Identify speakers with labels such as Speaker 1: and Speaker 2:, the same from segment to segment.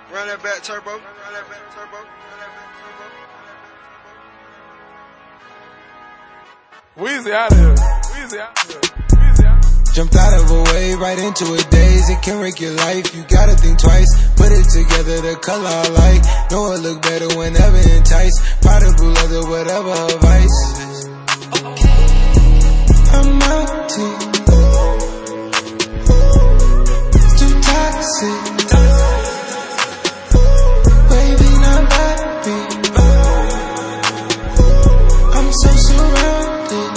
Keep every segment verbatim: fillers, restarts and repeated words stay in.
Speaker 1: Run that back turbo. Run that back turbo.
Speaker 2: Weezy out of here. Weezy out of here. Weezy out.
Speaker 3: Jumped out of a wave right into a daze. It can wreck your life. You gotta think twice. Put it together, the color I like. Know it look better whenever enticed. Powder blue leather, whatever her vice. I'm out to too toxic. Baby, not like me. I'm so surrounded.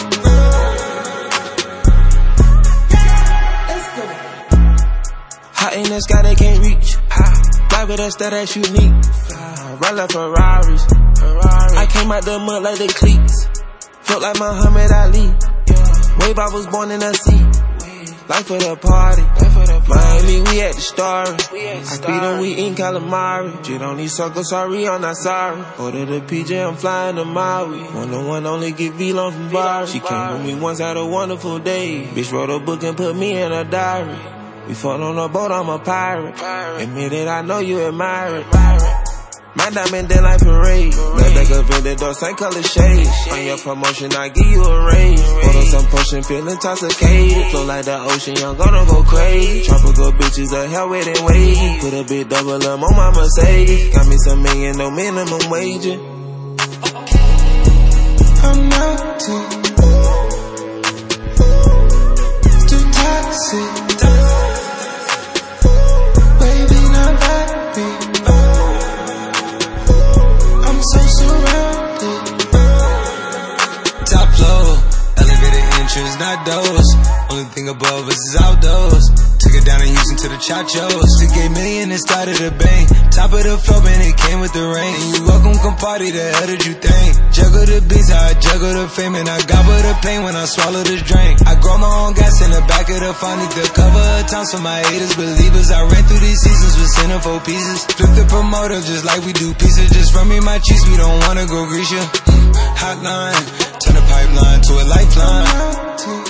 Speaker 3: Hot in the sky, they can't reach. Fly with us, that ass unique. Run like Ferraris. I came out the mud like the cleats. Felt like Muhammad Ali. Wave, I was born in a seat. Life for the party. Miami, we at the Story. I beat them, we in calamari. Shit on these suckers, sorry, I'm not sorry. Order the P J, I'm flying to Maui. One on one, only get V-Long from Bari. She came with me once, had a wonderful day. Bitch wrote a book and put me in a diary. We fought on a boat, I'm a pirate. Admit it, I know you admire it. My diamond dead like parade. Back back up in the door, same color shade. On your promotion, I give you a raise. Photo some potion, feeling intoxicated. Flow like the ocean, young gonna go crazy. Tropical bitches, a hell with it wave. Put a big double M on my Mercedes. Got me some million, no minimum wage. I'm out to too toxic. So surrounded. Top floor, elevator entrance, not doors. Only thing above us is outdoors. Took it down in Houston to the Chachos. fifty-eight million and started a bang. Top of the floor, man, it came with the rain. And you welcome, come party, the hell did you think? Juggle the beats, how I juggle the fame. And I gobble the pain when I swallow this drink. I grow my own gas in the back of the phone. Need the cover of town so my haters believers. I ran through these seasons with centerfold pieces. Flip the promoter just like we do pieces. Just run me my cheese, we don't wanna go grease ya. Hotline, turn the pipeline to a lifeline.